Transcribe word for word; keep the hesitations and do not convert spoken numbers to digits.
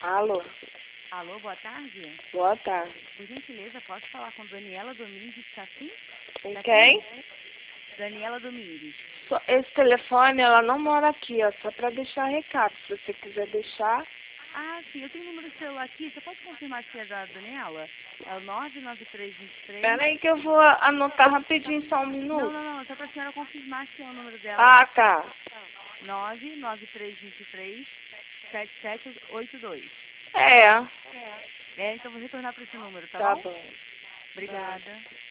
Alô? Alô, boa tarde. Boa tarde. Por gentileza, posso falar com Daniela Domingues, tá sim? Com Tá quem? aqui? Daniela Domingues. Só- Esse telefone, ela não mora aqui, ó. Só pra deixar recado, se você quiser deixar. Ah, sim, eu tenho o número do celular aqui. Você pode confirmar se é da Daniela? É o nove nove três dois três. Espera aí que eu vou anotar rapidinho, só um Não, minuto. não, não. Só pra senhora confirmar se é o número dela. Ah, tá. nove nove três dois três sete sete oito dois. É, É, então vou retornar para esse número, tá, tá bom? bom. Obrigada.